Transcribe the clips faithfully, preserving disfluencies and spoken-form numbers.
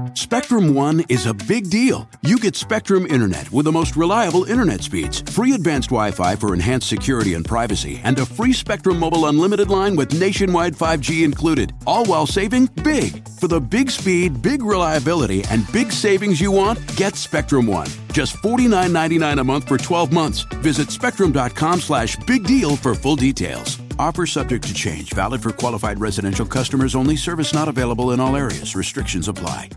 Spectrum One is a big deal. You get Spectrum Internet with the most reliable internet speeds, free advanced Wi-Fi for enhanced security and privacy, and a free Spectrum Mobile Unlimited line with nationwide five G included, all while saving big. For the big speed, big reliability, and big savings you want, get Spectrum One. Just forty-nine ninety-nine a month for twelve months. Visit spectrum.com slash big deal for full details. Offer subject to change. Valid for qualified residential customers only. Service not available in all areas. Restrictions apply.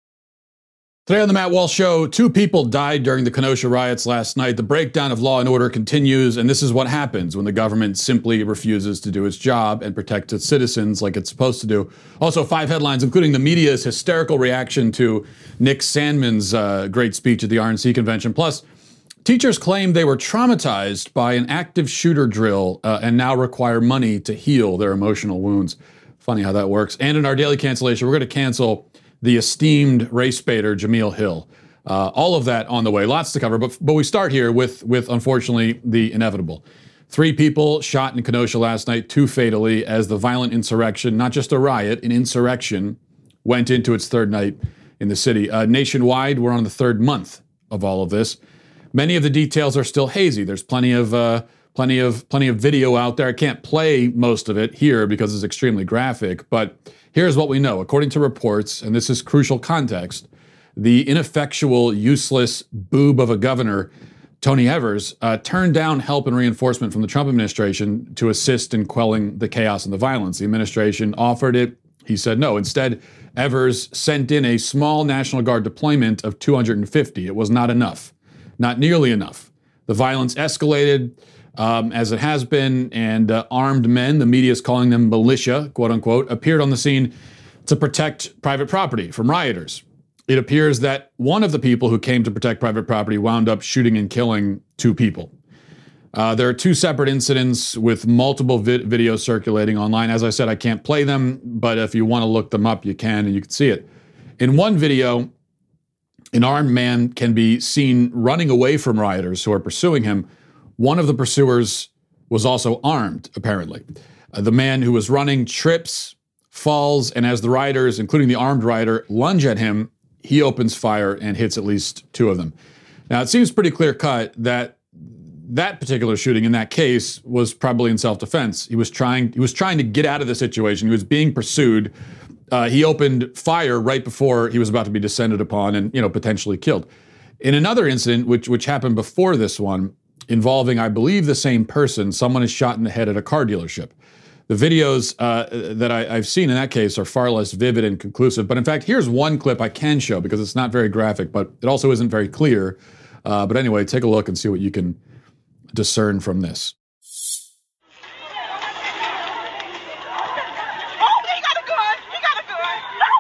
Today on the Matt Walsh Show, two people died during the Kenosha riots last night. The breakdown of law and order continues, and this is what happens when the government simply refuses to do its job and protect its citizens like it's supposed to do. Also, five headlines, including the media's hysterical reaction to Nick Sandman's uh, great speech at the R N C convention. Plus, teachers claim they were traumatized by an active shooter drill uh, and now require money to heal their emotional wounds. Funny how that works. And in our daily cancellation, we're going to cancel the esteemed race baiter Jemele Hill. Uh, all of that on the way. Lots to cover, but but we start here with, with unfortunately, the inevitable. Three people shot in Kenosha last night, two fatally, as the violent insurrection, not just a riot, an insurrection, went into its third night in the city. Uh, nationwide, we're on the third month of all of this. Many of the details are still hazy. There's plenty of uh, plenty of plenty of video out there. I can't play most of it here because it's extremely graphic, but here's what we know. According to reports, and this is crucial context, the ineffectual, useless boob of a governor, Tony Evers, uh, turned down help and reinforcement from the Trump administration to assist in quelling the chaos and the violence. The administration offered it. He said no. Instead, Evers sent in a small National Guard deployment of two hundred fifty. It was not enough, not nearly enough. The violence escalated, Um, as it has been, and uh, armed men, the media is calling them militia, quote unquote, appeared on the scene to protect private property from rioters. It appears that one of the people who came to protect private property wound up shooting and killing two people. Uh, there are two separate incidents with multiple vi- videos circulating online. As I said, I can't play them, but if you want to look them up, you can, and you can see it. In one video, an armed man can be seen running away from rioters who are pursuing him. One of the pursuers was also armed, apparently. Uh, the man who was running trips, falls, and as the rioters, including the armed rider, lunge at him, he opens fire and hits at least two of them. Now, it seems pretty clear-cut that that particular shooting in that case was probably in self-defense. He was trying, he was trying to get out of the situation. He was being pursued. Uh, he opened fire right before he was about to be descended upon and, you know, potentially killed. In another incident, which which happened before this one, involving, I believe, the same person, someone is shot in the head at a car dealership. The videos uh, that I, I've seen in that case are far less vivid and conclusive. But in fact, here's one clip I can show because it's not very graphic, but it also isn't very clear. Uh, but anyway, take a look and see what you can discern from this. Oh, he got a gun! He got a gun!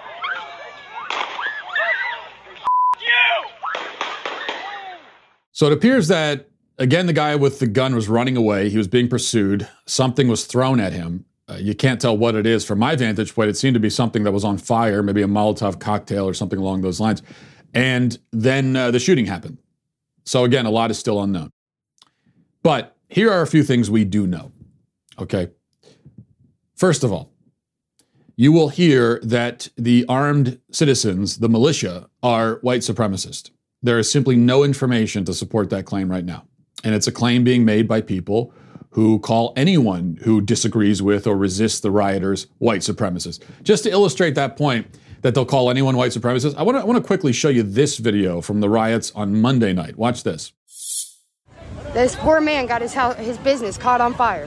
You! So it appears that, again, the guy with the gun was running away. He was being pursued. Something was thrown at him. Uh, you can't tell what it is. From my vantage point, it seemed to be something that was on fire, maybe a Molotov cocktail or something along those lines. And then uh, the shooting happened. So again, a lot is still unknown. But here are a few things we do know, okay? First of all, you will hear that the armed citizens, the militia, are white supremacists. There is simply no information to support that claim right now. And it's a claim being made by people who call anyone who disagrees with or resists the rioters white supremacists. Just to illustrate that point, that they'll call anyone white supremacist, I want to I want to quickly show you this video from the riots on Monday night. Watch this. This poor man got his house, his business caught on fire.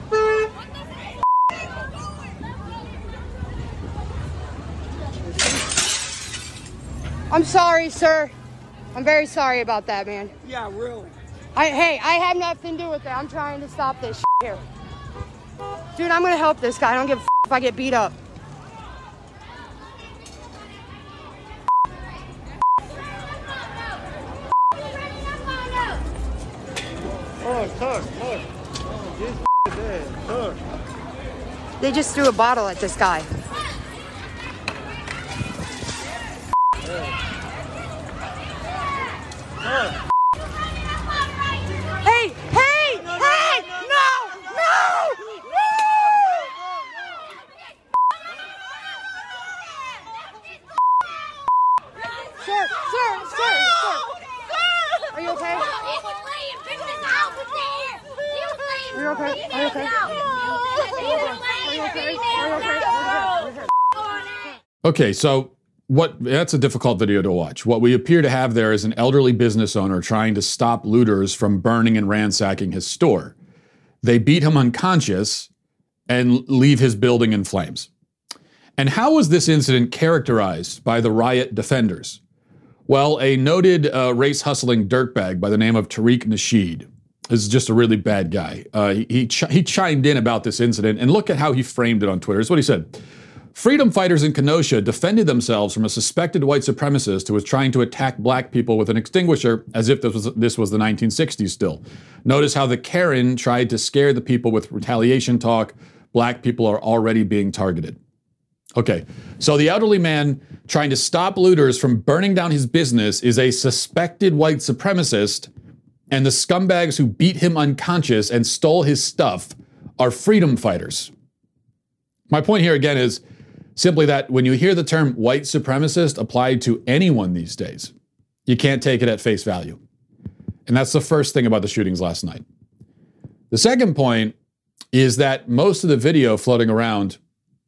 I'm sorry, sir. I'm very sorry about that, man. Yeah, really. I, hey, I have nothing to do with that. I'm trying to stop this shit here. Dude, I'm gonna help this guy. I don't give a f- if I get beat up. Oh, tuck, look. Oh, this dead. Tuck. They just threw a bottle at this guy. Tuck. Hey, hey, hey! No, no, no! Sir, sir, sir, sir. Are you okay? He was laying, pick this out with there. He was laying. Are you okay? Are you okay? He was laying, Are you pick okay? this Are you okay? out. Okay, so what that's a difficult video to watch. What we appear to have there is an elderly business owner trying to stop looters from burning and ransacking his store. They beat him unconscious and leave his building in flames. And how was this incident characterized by the riot defenders? Well, a noted uh, race-hustling dirtbag by the name of Tariq Nasheed is just a really bad guy. Uh, he, he, ch- he chimed in about this incident, and look at how he framed it on Twitter. Here's what he said. Freedom fighters in Kenosha defended themselves from a suspected white supremacist who was trying to attack black people with an extinguisher as if this was, this was the nineteen sixties still. Notice how the Karen tried to scare the people with retaliation talk. Black people are already being targeted. Okay, so the elderly man trying to stop looters from burning down his business is a suspected white supremacist, and the scumbags who beat him unconscious and stole his stuff are freedom fighters. My point here again is simply that when you hear the term white supremacist applied to anyone these days, you can't take it at face value. And that's the first thing about the shootings last night. The second point is that most of the video floating around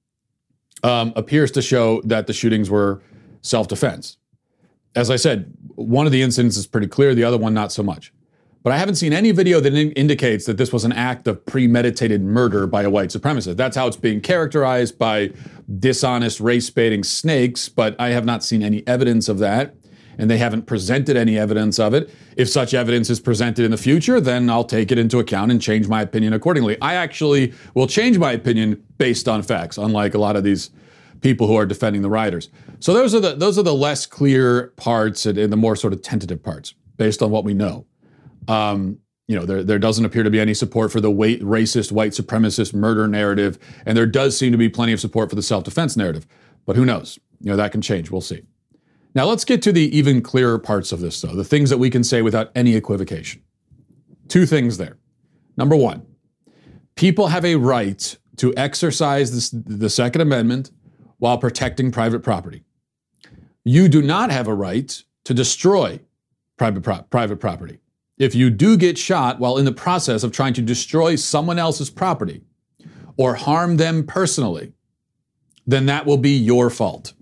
um, appears to show that the shootings were self-defense. As I said, one of the incidents is pretty clear, the other one not so much. But I haven't seen any video that in- indicates that this was an act of premeditated murder by a white supremacist. That's how it's being characterized by dishonest race-baiting snakes, but I have not seen any evidence of that, and they haven't presented any evidence of it. If such evidence is presented in the future, then I'll take it into account and change my opinion accordingly. I actually will change my opinion based on facts, unlike a lot of these people who are defending the rioters. So those are the those are the less clear parts and, and the more sort of tentative parts, based on what we know. Um, you know, there, there doesn't appear to be any support for the white, racist, white supremacist murder narrative, and there does seem to be plenty of support for the self-defense narrative. But who knows? You know, that can change. We'll see. Now let's get to the even clearer parts of this, though, the things that we can say without any equivocation. Two things there. Number one, people have a right to exercise this, the Second Amendment while protecting private property. You do not have a right to destroy private, pro- private property. If you do get shot while in the process of trying to destroy someone else's property or harm them personally, then that will be your fault.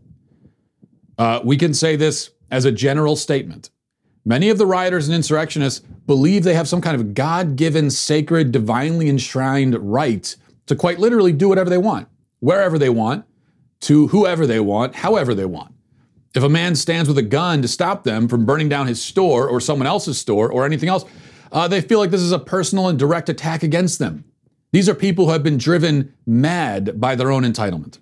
Uh, we can say this as a general statement. Many of the rioters and insurrectionists believe they have some kind of God-given, sacred, divinely enshrined right to quite literally do whatever they want, wherever they want, to whoever they want, however they want. If a man stands with a gun to stop them from burning down his store or someone else's store or anything else, uh, they feel like this is a personal and direct attack against them. These are people who have been driven mad by their own entitlement.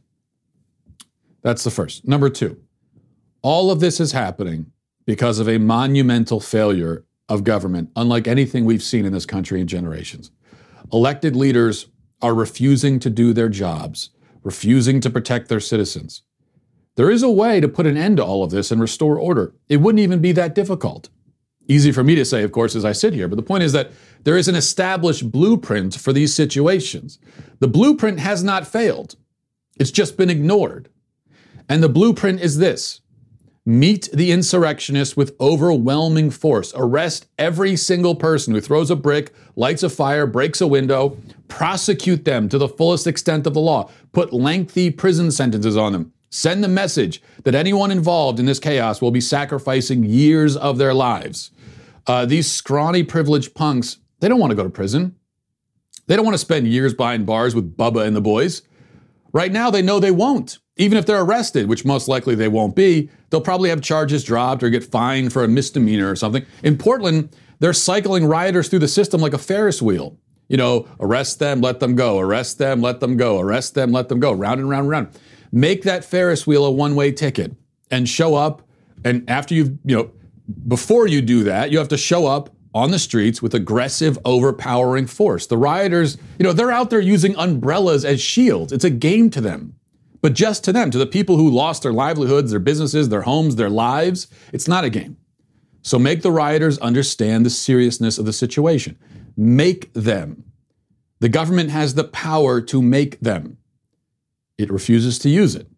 That's the first. Number two, all of this is happening because of a monumental failure of government, unlike anything we've seen in this country in generations. Elected leaders are refusing to do their jobs, refusing to protect their citizens. There is a way to put an end to all of this and restore order. It wouldn't even be that difficult. Easy for me to say, of course, as I sit here, but the point is that there is an established blueprint for these situations. The blueprint has not failed. It's just been ignored. And the blueprint is this: meet the insurrectionists with overwhelming force. Arrest every single person who throws a brick, lights a fire, breaks a window. Prosecute them to the fullest extent of the law. Put lengthy prison sentences on them. Send the message that anyone involved in this chaos will be sacrificing years of their lives. Uh, these scrawny, privileged punks, they don't want to go to prison. They don't want to spend years behind bars with Bubba and the boys. Right now, they know they won't. Even if they're arrested, which most likely they won't be, they'll probably have charges dropped or get fined for a misdemeanor or something. In Portland, they're cycling rioters through the system like a Ferris wheel. You know, arrest them, let them go, arrest them, let them go, arrest them, let them go, round and round and round. Make that Ferris wheel a one-way ticket and show up. And after you've, you know, before you do that, you have to show up on the streets with aggressive, overpowering force. The rioters, you know, they're out there using umbrellas as shields. It's a game to them. But just to them, to the people who lost their livelihoods, their businesses, their homes, their lives, it's not a game. So make the rioters understand the seriousness of the situation. Make them. The government has the power to make them. It refuses to use it.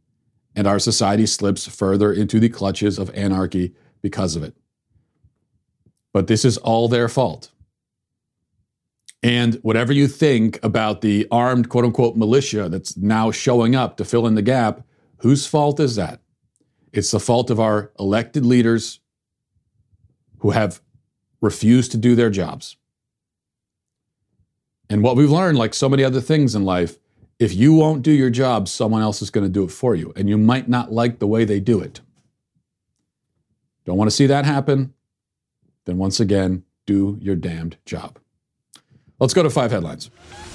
and our society slips further into the clutches of anarchy because of it. But this is all their fault. And whatever you think about the armed quote-unquote militia that's now showing up to fill in the gap, whose fault is that? It's the fault of our elected leaders who have refused to do their jobs. And what we've learned, like so many other things in life, if you won't do your job, someone else is going to do it for you. And you might not like the way they do it. Don't want to see that happen? Then once again, do your damned job. Let's go to five headlines.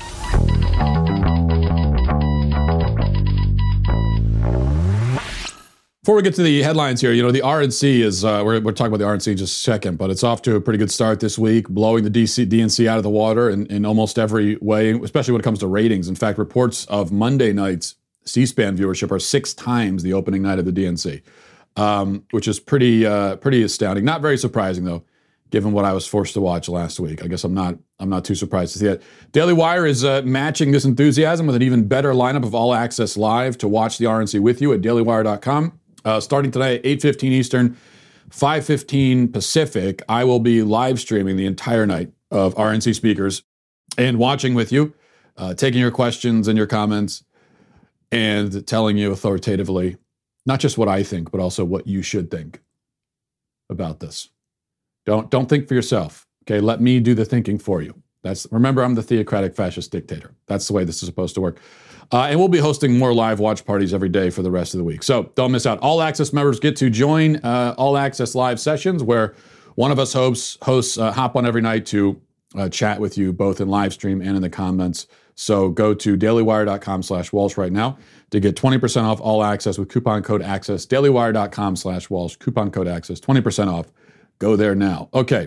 Before we get to the headlines here, you know, the R N C is, uh, we're, we're talking about the R N C in just a second, but it's off to a pretty good start this week, blowing the D C, D N C out of the water in, in almost every way, especially when it comes to ratings. In fact, reports of Monday night's C-SPAN viewership are six times the opening night of the D N C, um, which is pretty uh, pretty astounding. Not very surprising, though, given what I was forced to watch last week. I guess I'm not I'm not too surprised to see it. Daily Wire is uh, matching this enthusiasm with an even better lineup of All Access Live to watch the R N C with you at daily wire dot com. Uh, starting tonight at eight fifteen Eastern, five fifteen Pacific, I will be live streaming the entire night of R N C speakers and watching with you, uh, taking your questions and your comments, and telling you authoritatively, not just what I think, but also what you should think about this. Don't don't think for yourself. Okay, let me do the thinking for you. That's remember, I'm the theocratic fascist dictator. That's the way this is supposed to work. Uh, and we'll be hosting more live watch parties every day for the rest of the week. So don't miss out. All Access members get to join uh, All Access live sessions where one of us hosts, hosts uh, hop on every night to uh, chat with you both in live stream and in the comments. So go to daily wire dot com slash Walsh right now to get twenty percent off All Access with coupon code ACCESS. daily wire dot com slash Walsh, coupon code ACCESS, twenty percent off. Go there now. Okay.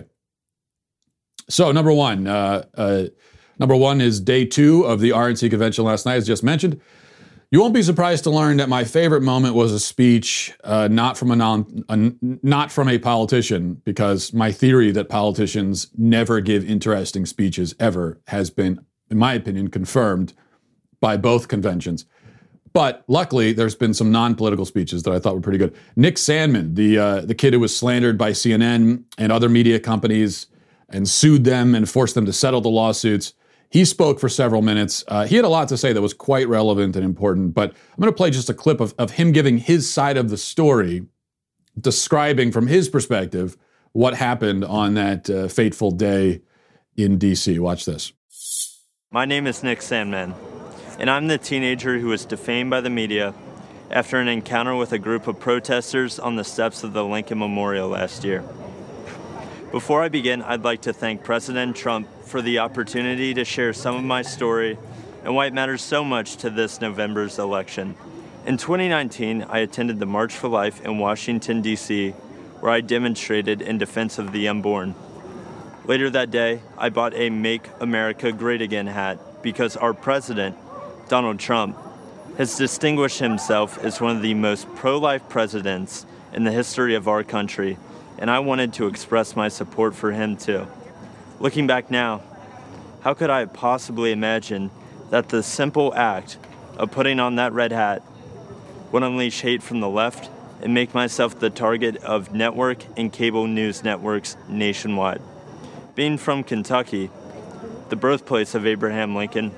So number one, uh, uh, number one is day two of the R N C convention last night, as just mentioned. You won't be surprised to learn that my favorite moment was a speech, uh, not from a non, a, not from a politician, because my theory that politicians never give interesting speeches ever has been, in my opinion, confirmed by both conventions. But luckily, there's been some non-political speeches that I thought were pretty good. Nick Sandmann, the uh, the kid who was slandered by C N N and other media companies and sued them and forced them to settle the lawsuits, he spoke for several minutes. Uh, he had a lot to say that was quite relevant and important, but I'm going to play just a clip of, of him giving his side of the story, describing from his perspective what happened on that uh, fateful day in D C. Watch this. My name is Nick Sandmann, and I'm the teenager who was defamed by the media after an encounter with a group of protesters on the steps of the Lincoln Memorial last year. Before I begin, I'd like to thank President Trump for the opportunity to share some of my story and why it matters so much to this November's election. In twenty nineteen, I attended the March for Life in Washington, D C, where I demonstrated in defense of the unborn. Later that day, I bought a Make America Great Again hat because our president, Donald Trump, has distinguished himself as one of the most pro-life presidents in the history of our country, and I wanted to express my support for him too. Looking back now, how could I have possibly imagined that the simple act of putting on that red hat would unleash hate from the left and make myself the target of network and cable news networks nationwide? Being from Kentucky, the birthplace of Abraham Lincoln,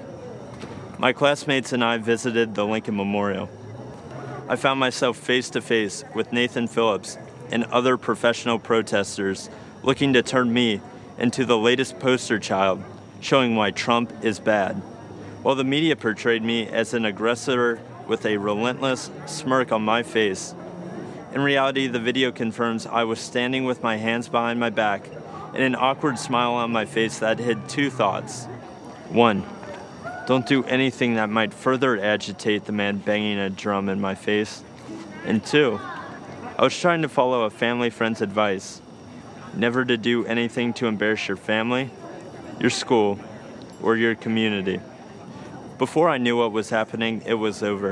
my classmates and I visited the Lincoln Memorial. I found myself face to face with Nathan Phillips and other professional protesters looking to turn me into the latest poster child showing why Trump is bad. While the media portrayed me as an aggressor with a relentless smirk on my face, in reality, the video confirms I was standing with my hands behind my back and an awkward smile on my face that hid two thoughts. One, don't do anything that might further agitate the man banging a drum in my face. And two, I was trying to follow a family friend's advice, never to do anything to embarrass your family, your school, or your community. Before I knew what was happening, it was over.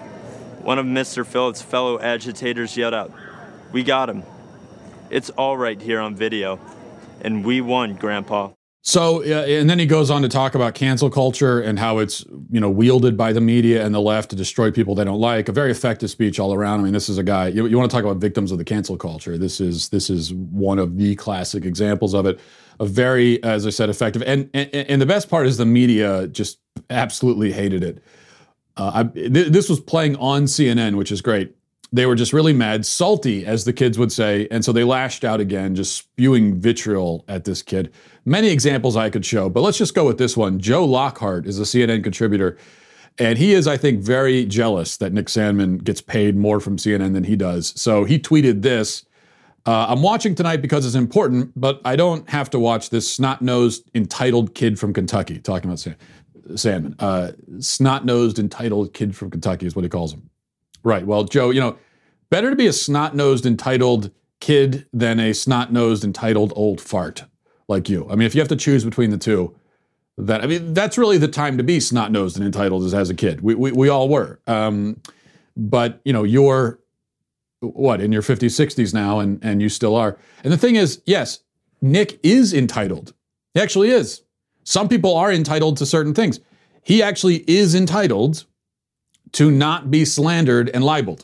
One of Mister Phillips' fellow agitators yelled out, "We got him. It's all right here on video. And we won, Grandpa." So, uh, and then he goes on to talk about cancel culture and how it's, you know, wielded by the media and the left to destroy people they don't like. A very effective speech all around. I mean, this is a guy, you, you want to talk about victims of the cancel culture. This is this is one of the classic examples of it. A very, as I said, effective. And and, and the best part is the media just absolutely hated it. Uh, I, th- this was playing on C N N, which is great. They were just really mad, salty, as the kids would say, and so they lashed out again, just spewing vitriol at this kid. Many examples I could show, but let's just go with this one. Joe Lockhart is a C N N contributor, and he is, I think, very jealous that Nick Sandmann gets paid more from C N N than he does. So he tweeted this, uh, I'm watching tonight because it's important, but I don't have to watch this snot-nosed, entitled kid from Kentucky, talking about Sandmann. Uh, snot-nosed, entitled kid from Kentucky is what he calls him. Right. Well, Joe, you know, better to be a snot-nosed, entitled kid than a snot-nosed, entitled old fart like you. I mean, if you have to choose between the two, that I mean, that's really the time to be snot-nosed and entitled as, as a kid. We we, we all were. Um, but, you know, you're, what, in your fifties, sixties now, and, and you still are. And the thing is, yes, Nick is entitled. He actually is. Some people are entitled to certain things. He actually is entitled to not be slandered and libeled,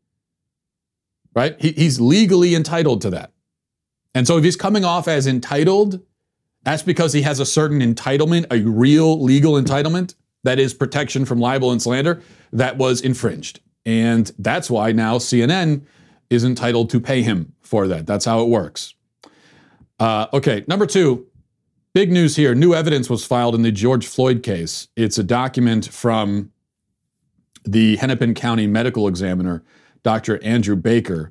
right? He, he's legally entitled to that. And so if he's coming off as entitled, that's because he has a certain entitlement, a real legal entitlement, that is protection from libel and slander, that was infringed. And that's why now C N N is entitled to pay him for that. That's how it works. Uh, okay, number two, big news here. New evidence was filed in the George Floyd case. It's a document from the Hennepin County medical examiner, Doctor Andrew Baker.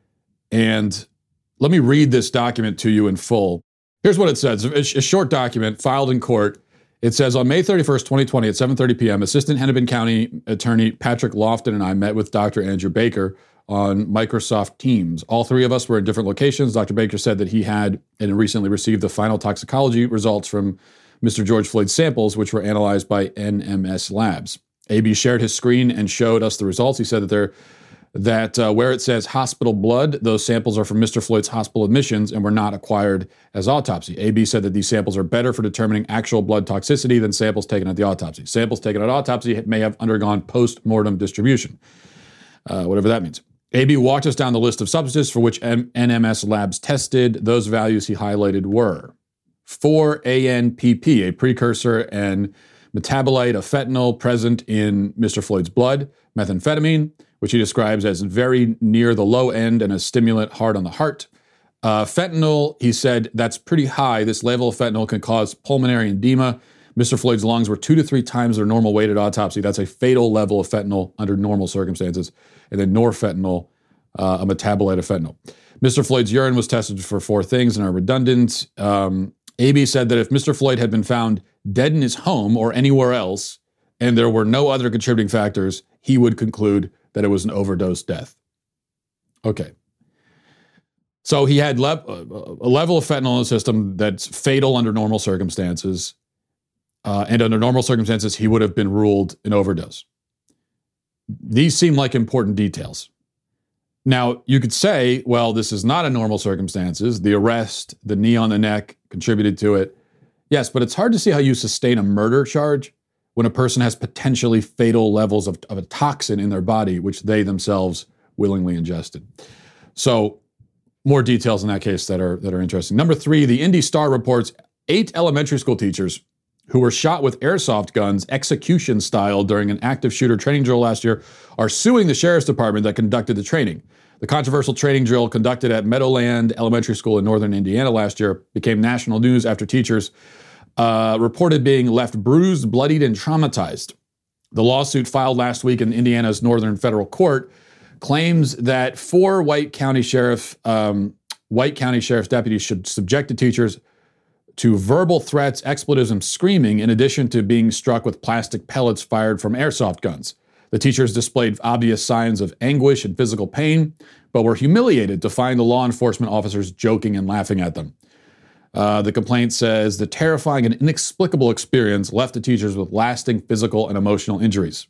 And let me read this document to you in full. Here's what it says. A, a short document filed in court. It says, on May thirty-first, twenty twenty at seven thirty p.m., Assistant Hennepin County Attorney Patrick Lofton and I met with Doctor Andrew Baker on Microsoft Teams. All three of us were in different locations. Doctor Baker said that he had and recently received the final toxicology results from Mister George Floyd's samples, which were analyzed by N M S Labs. A B shared his screen and showed us the results. He said that they're, that uh, where it says hospital blood, those samples are from Mister Floyd's hospital admissions and were not acquired as autopsy. A B said that these samples are better for determining actual blood toxicity than samples taken at the autopsy. Samples taken at autopsy may have undergone post-mortem distribution, uh, whatever that means. A B walked us down the list of substances for which M- N M S Labs tested. Those values he highlighted were four A N P P, a precursor and metabolite of fentanyl present in Mister Floyd's blood, methamphetamine, which he describes as very near the low end and a stimulant hard on the heart. Uh, fentanyl, he said, that's pretty high. This level of fentanyl can cause pulmonary edema. Mister Floyd's lungs were two to three times their normal weight at autopsy. That's a fatal level of fentanyl under normal circumstances. And then norfentanyl, uh, a metabolite of fentanyl. Mister Floyd's urine was tested for four things and are redundant. Um, A B said that if Mister Floyd had been found dead in his home or anywhere else, and there were no other contributing factors, he would conclude that it was an overdose death. Okay. So he had le- a level of fentanyl in the system that's fatal under normal circumstances. Uh, and under normal circumstances, he would have been ruled an overdose. These seem like important details. Now, you could say, well, this is not a normal circumstances. The arrest, the knee on the neck contributed to it. Yes, but it's hard to see how you sustain a murder charge when a person has potentially fatal levels of, of a toxin in their body, which they themselves willingly ingested. So more details in that case that are that are interesting. Number three, the Indy Star reports eight elementary school teachers who were shot with airsoft guns execution style during an active shooter training drill last year are suing the sheriff's department that conducted the training. The controversial training drill conducted at Meadowland Elementary School in northern Indiana last year became national news after teachers uh, reported being left bruised, bloodied, and traumatized. The lawsuit filed last week in Indiana's Northern Federal Court claims that four White County Sheriff, um, White County Sheriff's deputies should subject the teachers to verbal threats, expletives, and screaming, in addition to being struck with plastic pellets fired from airsoft guns. The teachers displayed obvious signs of anguish and physical pain, but were humiliated to find the law enforcement officers joking and laughing at them. Uh, the complaint says the terrifying and inexplicable experience left the teachers with lasting physical and emotional injuries.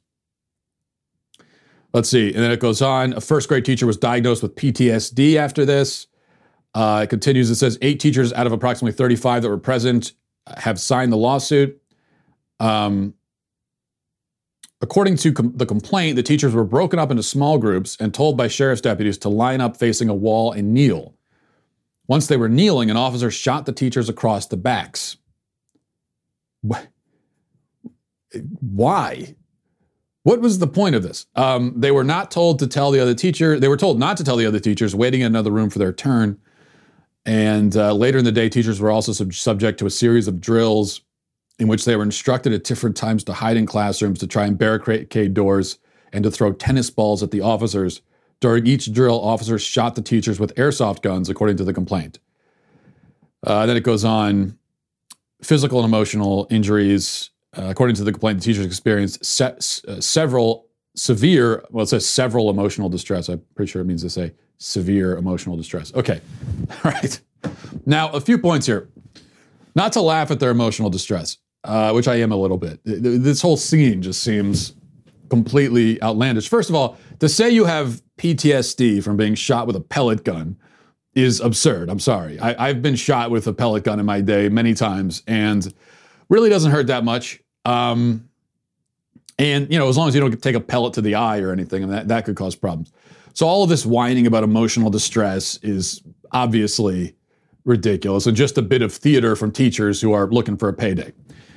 Let's see, and then it goes on. A first grade teacher was diagnosed with P T S D after this. Uh, it continues, it says eight teachers out of approximately thirty-five that were present have signed the lawsuit. Um, according to com- the complaint, the teachers were broken up into small groups and told by sheriff's deputies to line up facing a wall and kneel. Once they were kneeling, an officer shot the teachers across the backs. Why? What was the point of this? Um, they were not told to tell the other teacher. They were told not to tell the other teachers, waiting in another room for their turn. And uh, later in the day, teachers were also sub- subject to a series of drills in which they were instructed at different times to hide in classrooms, to try and barricade doors, and to throw tennis balls at the officers. During each drill, officers shot the teachers with airsoft guns, according to the complaint. Uh, then it goes on, physical and emotional injuries. Uh, according to the complaint, the teachers experienced se- uh, several severe, well, it says several emotional distress. I'm pretty sure it means to say severe emotional distress. Okay, all right. Now, a few points here. Not to laugh at their emotional distress, uh, which I am a little bit. This whole scene just seems completely outlandish. First of all, to say you have P T S D from being shot with a pellet gun is absurd. I'm sorry. I, I've been shot with a pellet gun in my day many times, and really doesn't hurt that much. Um, and, you know, as long as you don't take a pellet to the eye or anything, and that, that could cause problems. So all of this whining about emotional distress is obviously ridiculous and just a bit of theater from teachers who are looking for a payday.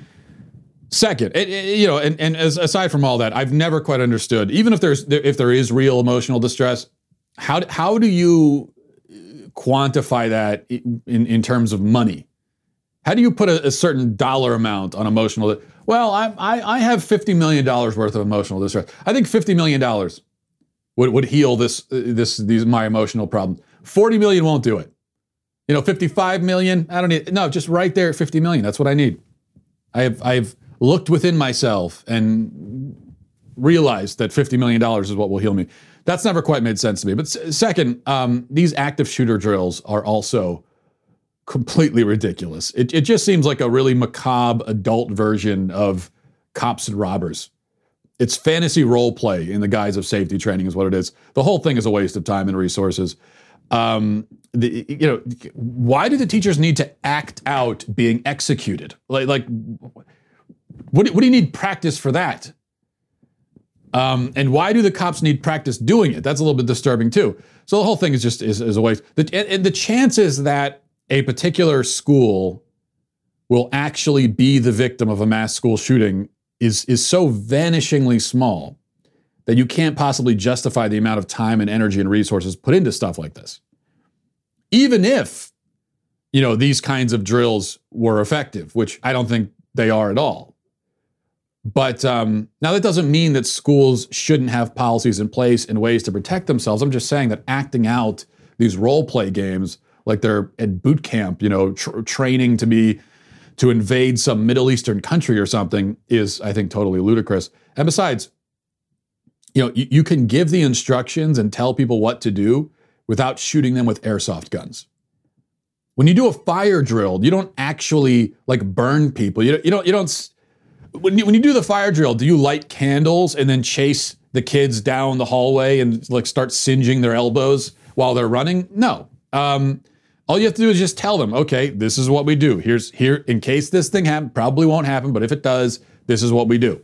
Second, it, it, you know, and, and as, aside from all that, I've never quite understood, even if there's if there is real emotional distress, how how do you quantify that in, in terms of money? How do you put a, a certain dollar amount on emotional? Well, I, I, I have fifty million dollars worth of emotional distress. I think fifty million dollars would, would heal this, this, these, my emotional problem. forty million won't do it. You know, fifty-five million, I don't need, no, just right there at fifty million. That's what I need. I have, I've looked within myself and realized that fifty million dollars is what will heal me. That's never quite made sense to me. But second, um, these active shooter drills are also completely ridiculous. It, it just seems like a really macabre adult version of Cops and Robbers. It's fantasy role play in the guise of safety training is what it is. The whole thing is a waste of time and resources. Um, the, you know, why do the teachers need to act out being executed? Like, like, what, what do you need practice for that? Um, and why do the cops need practice doing it? That's a little bit disturbing too. So the whole thing is just is, is a waste. The, and, and the chances that a particular school will actually be the victim of a mass school shooting is, is so vanishingly small that you can't possibly justify the amount of time and energy and resources put into stuff like this. Even if, you know, these kinds of drills were effective, which I don't think they are at all. But um, now that doesn't mean that schools shouldn't have policies in place and ways to protect themselves. I'm just saying that acting out these role play games like they're at boot camp, you know, tr- training to be, to invade some Middle Eastern country or something is, I think, totally ludicrous. And besides, you know, you, you can give the instructions and tell people what to do without shooting them with airsoft guns. When you do a fire drill, you don't actually like burn people. You don't, you don't, you don't, when you, when you do the fire drill, do you light candles and then chase the kids down the hallway and like start singeing their elbows while they're running? No. Um, All you have to do is just tell them, okay, this is what we do. Here's here, in case this thing happens, probably won't happen, but if it does, this is what we do.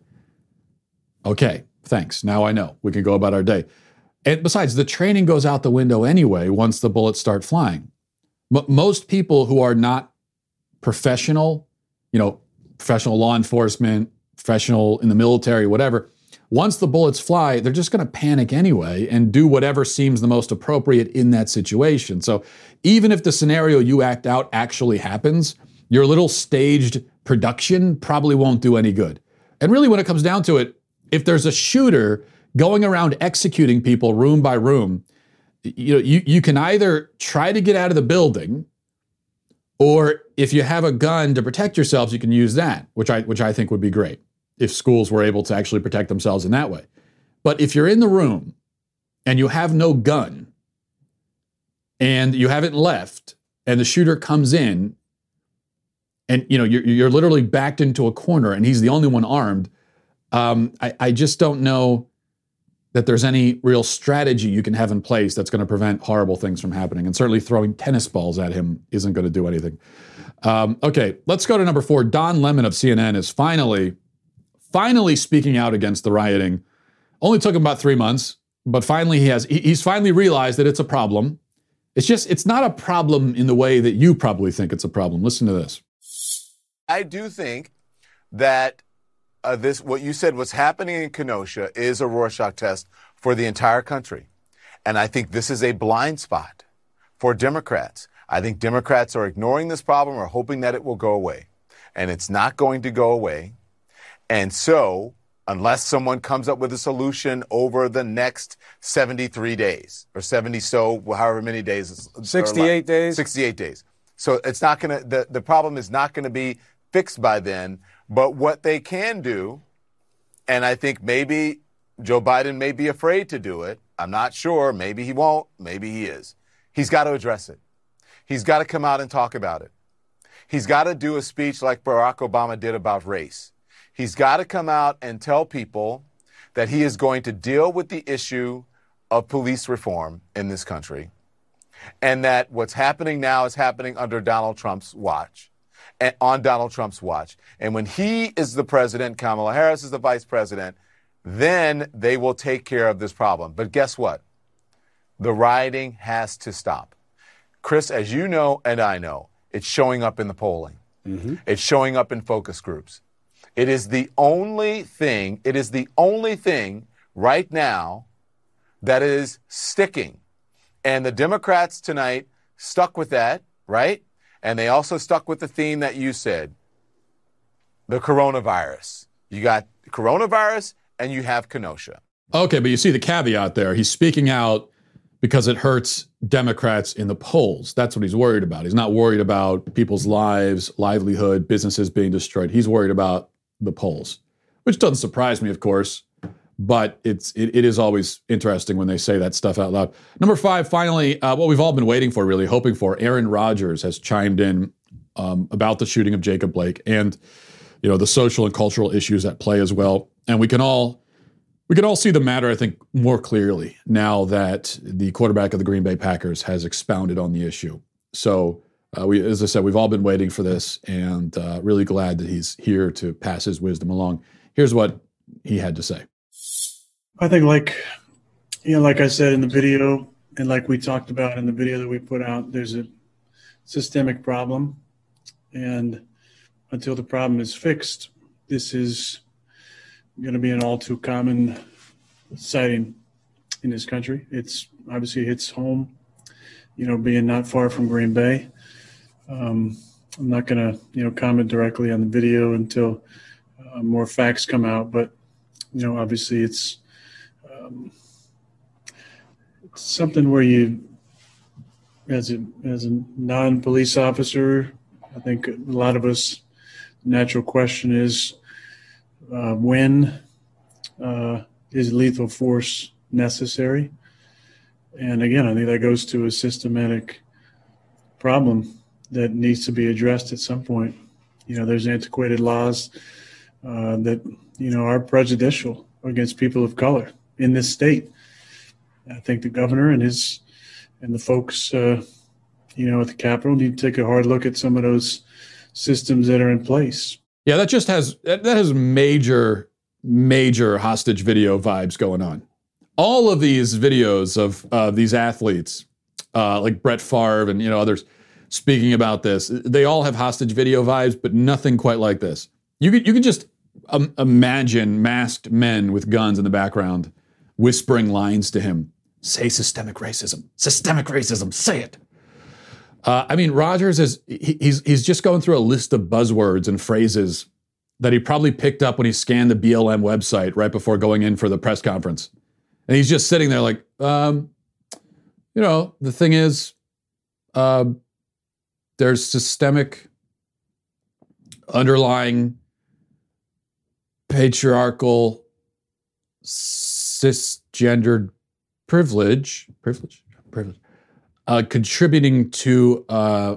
Okay, thanks. Now I know. We can go about our day. And besides, the training goes out the window anyway once the bullets start flying. M- most people who are not professional, you know, professional law enforcement, professional in the military, whatever, once the bullets fly, they're just going to panic anyway and do whatever seems the most appropriate in that situation. So even if the scenario you act out actually happens, your little staged production probably won't do any good. And really, when it comes down to it, if there's a shooter going around executing people room by room, you know, you, you can either try to get out of the building, or if you have a gun to protect yourselves, you can use that, which I which I think would be great if schools were able to actually protect themselves in that way. But if you're in the room and you have no gun and you haven't left and the shooter comes in and, you know, you're, you're literally backed into a corner and he's the only one armed, um, I, I just don't know that there's any real strategy you can have in place that's going to prevent horrible things from happening. And certainly throwing tennis balls at him isn't going to do anything. Um, okay, let's go to number four. Don Lemon of C N N is finally, finally speaking out against the rioting. Only took him about three months, but finally he has, he, he's finally realized that it's a problem. It's just, it's not a problem in the way that you probably think it's a problem. Listen to this. I do think that uh, this, what you said, what's happening in Kenosha is a Rorschach test for the entire country. And I think this is a blind spot for Democrats. I think Democrats are ignoring this problem or hoping that it will go away. And it's not going to go away. And so, unless someone comes up with a solution over the next seventy-three days or seventy so, however many days. sixty-eight days. sixty-eight days. So it's not going to, the, the problem is not going to be fixed by then. But what they can do, and I think maybe Joe Biden may be afraid to do it. I'm not sure. Maybe he won't. Maybe he is. He's got to address it. He's got to come out and talk about it. He's got to do a speech like Barack Obama did about race. He's got to come out and tell people that he is going to deal with the issue of police reform in this country, and that what's happening now is happening under Donald Trump's watch, and on Donald Trump's watch. And when he is the president, Kamala Harris is the vice president, then they will take care of this problem. But guess what? The rioting has to stop. Chris, as you know and I know, it's showing up in the polling. Mm-hmm. It's showing up in focus groups. It is the only thing, it is the only thing right now that is sticking. And the Democrats tonight stuck with that, right? And they also stuck with the theme that you said, the coronavirus. You got coronavirus and you have Kenosha. Okay, but you see the caveat there. He's speaking out because it hurts Democrats in the polls. That's what he's worried about. He's not worried about people's lives, livelihood, businesses being destroyed. He's worried about the polls, which doesn't surprise me, of course, but it's it, it is always interesting when they say that stuff out loud. Number five, finally, uh, what we've all been waiting for, really hoping for. Aaron Rodgers has chimed in um, about the shooting of Jacob Blake and, you know, the social and cultural issues at play as well. And we can all we can all see the matter, I think, more clearly now that the quarterback of the Green Bay Packers has expounded on the issue. So. Uh, we, as I said, we've all been waiting for this, and uh, really glad that he's here to pass his wisdom along. Here's what he had to say. I think, like you know, like I said in the video, and like we talked about in the video that we put out, there's a systemic problem, and until the problem is fixed, this is going to be an all too common sighting in this country. It's obviously hits home, you know, being not far from Green Bay. Um, I'm not going to, you know, comment directly on the video until uh, more facts come out. But, you know, obviously it's, um, it's something where you, as a as a non-police officer, I think a lot of us, the natural question is uh, when uh, is lethal force necessary? And again, I think that goes to a systematic problem that needs to be addressed at some point. You know, there's antiquated laws uh, that, you know, are prejudicial against people of color in this state. I think the governor and his and the folks, uh, you know, at the Capitol need to take a hard look at some of those systems that are in place. Yeah, that just has that has major, major hostage video vibes going on. All of these videos of uh, these athletes, uh, like Brett Favre and, you know, others, speaking about this, they all have hostage video vibes, but nothing quite like this. You could you could just um, imagine masked men with guns in the background whispering lines to him. Say systemic racism. Systemic racism. Say it. Uh, I mean, Rodgers is he, he's he's just going through a list of buzzwords and phrases that he probably picked up when he scanned the B L M website right before going in for the press conference. And he's just sitting there like, um, you know, the thing is, uh, there's systemic underlying patriarchal cisgendered privilege, privilege, privilege, uh, contributing to uh,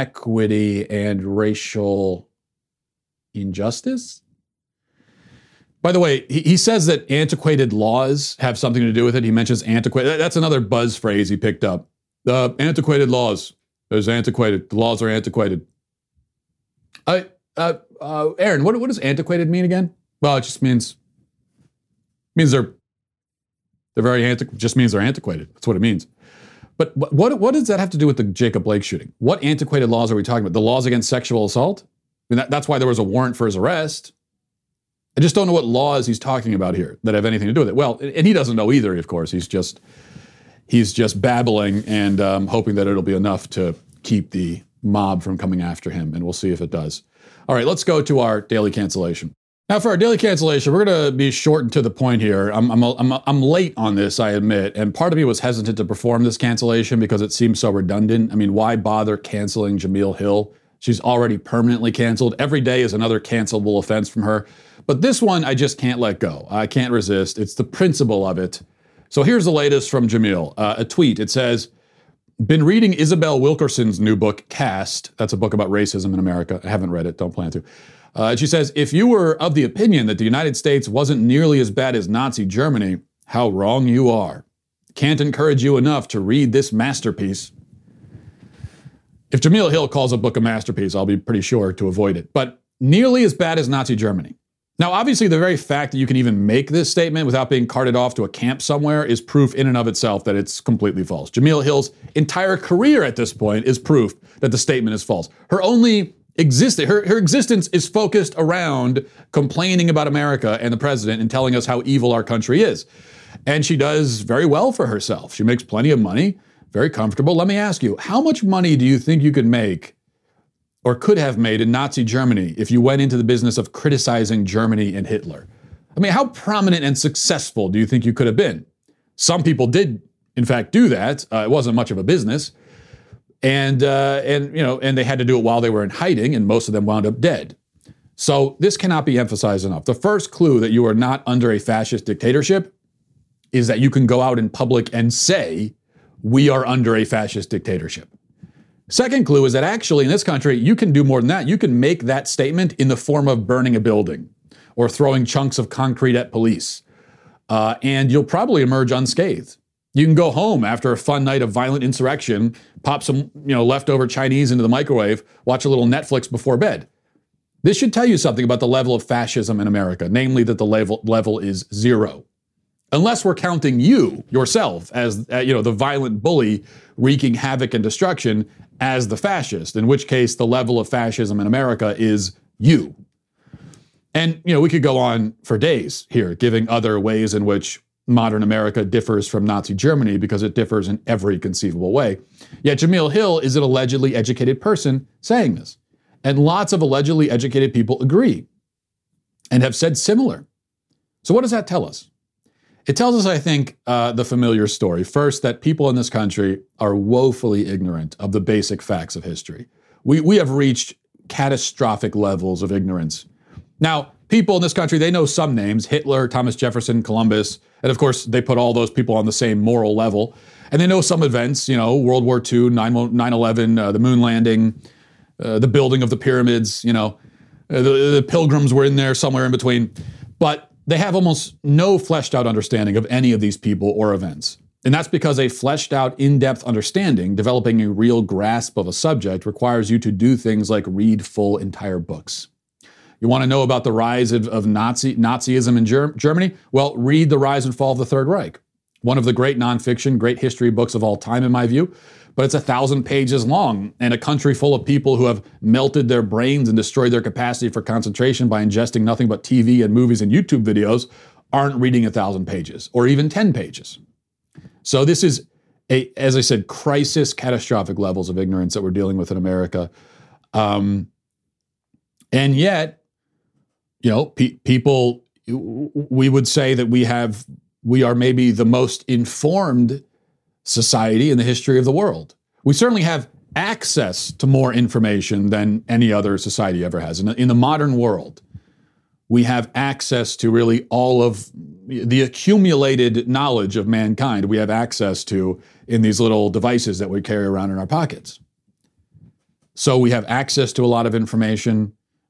inequity and racial injustice. By the way, he, he says that antiquated laws have something to do with it. He mentions antiquated. That's another buzz phrase he picked up. The uh, antiquated laws. There's antiquated. The laws are antiquated. Uh, uh, uh, Aaron, what, what does antiquated mean again? Well, it just means means they're they're very antiquated. Just means they're antiquated. That's what it means. But what what does that have to do with the Jacob Blake shooting? What antiquated laws are we talking about? The laws against sexual assault? I mean, that, that's why there was a warrant for his arrest. I just don't know what laws he's talking about here that have anything to do with it. Well, and he doesn't know either, of course. He's just he's just babbling and um, hoping that it'll be enough to keep the mob from coming after him, and we'll see if it does. All right, let's go to our daily cancellation. Now, for our daily cancellation, we're going to be short and to the point here. I'm, I'm, I'm, I'm late on this, I admit, and part of me was hesitant to perform this cancellation because it seems so redundant. I mean, why bother canceling Jemele Hill? She's already permanently canceled. Every day is another cancelable offense from her. But this one, I just can't let go. I can't resist. It's the principle of it. So here's the latest from Jemele. Uh, a tweet. It says, been reading Isabel Wilkerson's new book, Caste. That's a book about racism in America. I haven't read it. Don't plan to. Uh, she says, if you were of the opinion that the United States wasn't nearly as bad as Nazi Germany, how wrong you are. Can't encourage you enough to read this masterpiece. If Jemele Hill calls a book a masterpiece, I'll be pretty sure to avoid it. But nearly as bad as Nazi Germany. Now, obviously, the very fact that you can even make this statement without being carted off to a camp somewhere is proof in and of itself that it's completely false. Jemele Hill's entire career at this point is proof that the statement is false. Her only exist her, her existence is focused around complaining about America and the president and telling us how evil our country is. And she does very well for herself. She makes plenty of money, very comfortable. Let me ask you, how much money do you think you could make or could have made in Nazi Germany if you went into the business of criticizing Germany and Hitler? I mean, how prominent and successful do you think you could have been? Some people did, in fact, do that. Uh, it wasn't much of a business. And, uh, and, you know, and they had to do it while they were in hiding, and most of them wound up dead. So this cannot be emphasized enough. The first clue that you are not under a fascist dictatorship is that you can go out in public and say, we are under a fascist dictatorship. Second clue is that actually in this country, you can do more than that. You can make that statement in the form of burning a building or throwing chunks of concrete at police. Uh, and you'll probably emerge unscathed. You can go home after a fun night of violent insurrection, pop some, you know, leftover Chinese into the microwave, watch a little Netflix before bed. This should tell you something about the level of fascism in America, namely that the level level is zero. Unless we're counting you, yourself, as, uh, you know, the violent bully wreaking havoc and destruction as the fascist, in which case the level of fascism in America is you. And, you know, we could go on for days here, giving other ways in which modern America differs from Nazi Germany because it differs in every conceivable way. Yet Jemele Hill is an allegedly educated person saying this. And lots of allegedly educated people agree and have said similar. So what does that tell us? It tells us, I think, uh, the familiar story. First, that people in this country are woefully ignorant of the basic facts of history. We, we have reached catastrophic levels of ignorance. Now, people in this country, they know some names, Hitler, Thomas Jefferson, Columbus, and of course, they put all those people on the same moral level. And they know some events, you know, World War Two, nine eleven, uh, the moon landing, uh, the building of the pyramids, you know, uh, the, the pilgrims were in there somewhere in between. But they have almost no fleshed out understanding of any of these people or events. And that's because a fleshed out, in-depth understanding, developing a real grasp of a subject, requires you to do things like read full entire books. You want to know about the rise of, of Nazi Nazism in Ger- Germany? Well, read The Rise and Fall of the Third Reich. One of the great nonfiction, great history books of all time, in my view. But it's a thousand pages long, and a country full of people who have melted their brains and destroyed their capacity for concentration by ingesting nothing but T V and movies and YouTube videos aren't reading a thousand pages, or even ten pages. So this is, a, as I said, crisis, catastrophic levels of ignorance that we're dealing with in America. Um, and yet, you know, pe- people, we would say that we have, we are maybe the most informed society in the history of the world. We certainly have access to more information than any other society ever has. In, in the modern world, we have access to really all of the accumulated knowledge of mankind we have access to in these little devices that we carry around in our pockets. So we have access to a lot of information.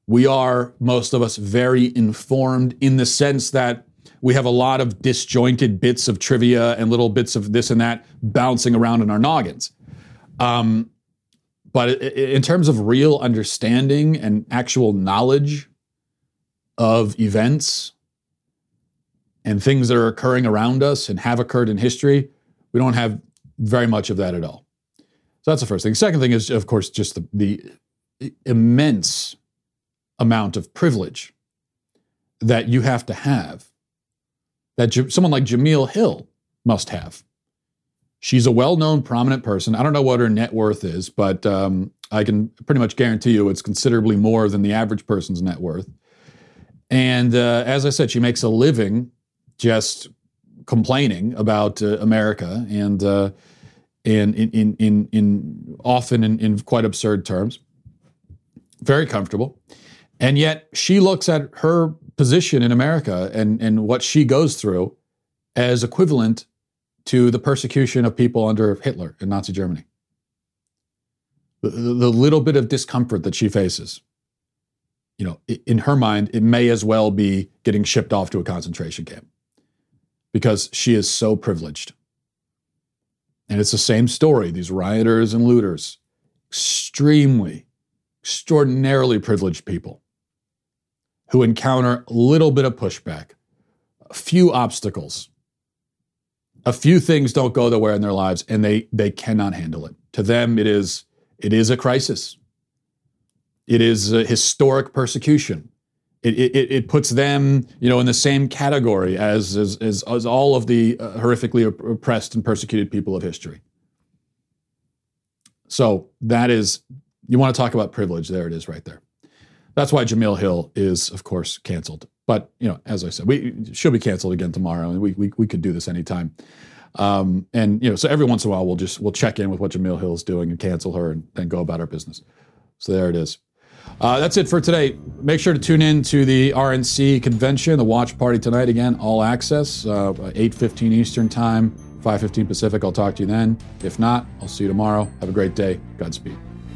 We are, most of us, very informed in the sense that we have a lot of disjointed bits of trivia and little bits of this and that bouncing around in our noggins. Um, but in terms of real understanding and actual knowledge of events and things that are occurring around us and have occurred in history, we don't have very much of that at all. So that's the first thing. Second thing is, of course, just the, the immense amount of privilege that you have to have, that J- someone like Jemele Hill must have. She's a well-known, prominent person. I don't know what her net worth is, but um, I can pretty much guarantee you it's considerably more than the average person's net worth. And uh, as I said, she makes a living just complaining about uh, America and uh, and in in in, in often in, in quite absurd terms. Very comfortable. And yet she looks at her position in America and, and what she goes through as equivalent to the persecution of people under Hitler in Nazi Germany. The, the little bit of discomfort that she faces, you know, in her mind, it may as well be getting shipped off to a concentration camp because she is so privileged. And it's the same story. These rioters and looters, extremely, extraordinarily privileged people who encounter a little bit of pushback, a few obstacles, a few things don't go their way in their lives, and they they cannot handle it. To them, it is it is a crisis. It is a historic persecution. It it, it puts them, you know, in the same category as as as, as all of the uh, horrifically oppressed and persecuted people of history. So that is, you want to talk about privilege? There it is, right there. That's why Jemele Hill is, of course, canceled. But, you know, as I said, we she'll be canceled again tomorrow, and we we we could do this anytime. Um, and, you know, so every once in a while, we'll just, we'll check in with what Jemele Hill is doing and cancel her and then go about our business. So there it is. Uh, that's it for today. Make sure to tune in to the R N C convention, the watch party tonight again, all access, uh, eight fifteen Eastern time, five fifteen Pacific. I'll talk to you then. If not, I'll see you tomorrow. Have a great day. Godspeed.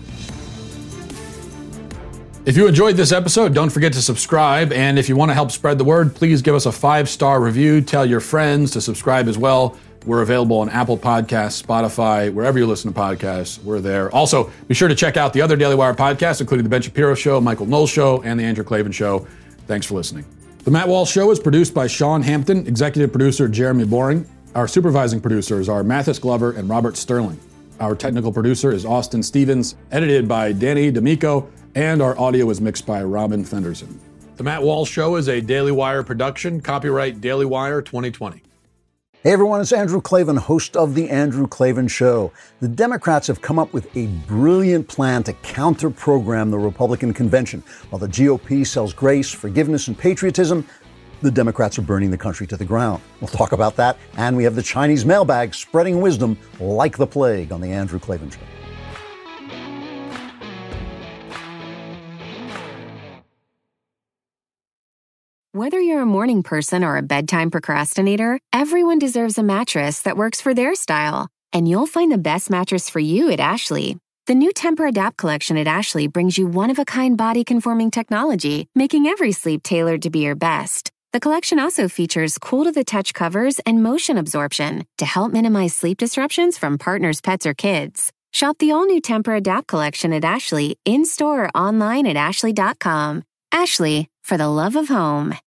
If you enjoyed this episode, don't forget to subscribe. And if you want to help spread the word, please give us a five-star review. Tell your friends to subscribe as well. We're available on Apple Podcasts, Spotify, wherever you listen to podcasts, we're there. Also, be sure to check out the other Daily Wire podcasts, including The Ben Shapiro Show, Michael Knowles Show, and The Andrew Klavan Show. Thanks for listening. The Matt Walsh Show is produced by Sean Hampton, executive producer Jeremy Boring. Our supervising producers are Mathis Glover and Robert Sterling. Our technical producer is Austin Stevens, edited by Danny D'Amico, and our audio is mixed by Robin Fenderson. The Matt Walsh Show is a Daily Wire production, copyright Daily Wire twenty twenty. Hey everyone, it's Andrew Klavan, host of The Andrew Klavan Show. The Democrats have come up with a brilliant plan to counter-program the Republican convention. While the G O P sells grace, forgiveness, and patriotism, the Democrats are burning the country to the ground. We'll talk about that, and we have the Chinese mailbag spreading wisdom like the plague on The Andrew Klavan Show. Whether you're a morning person or a bedtime procrastinator, everyone deserves a mattress that works for their style. And you'll find the best mattress for you at Ashley. The new Tempur-Adapt collection at Ashley brings you one-of-a-kind body-conforming technology, making every sleep tailored to be your best. The collection also features cool-to-the-touch covers and motion absorption to help minimize sleep disruptions from partners, pets, or kids. Shop the all-new Tempur-Adapt collection at Ashley, in-store or online at ashley dot com. Ashley, for the love of home.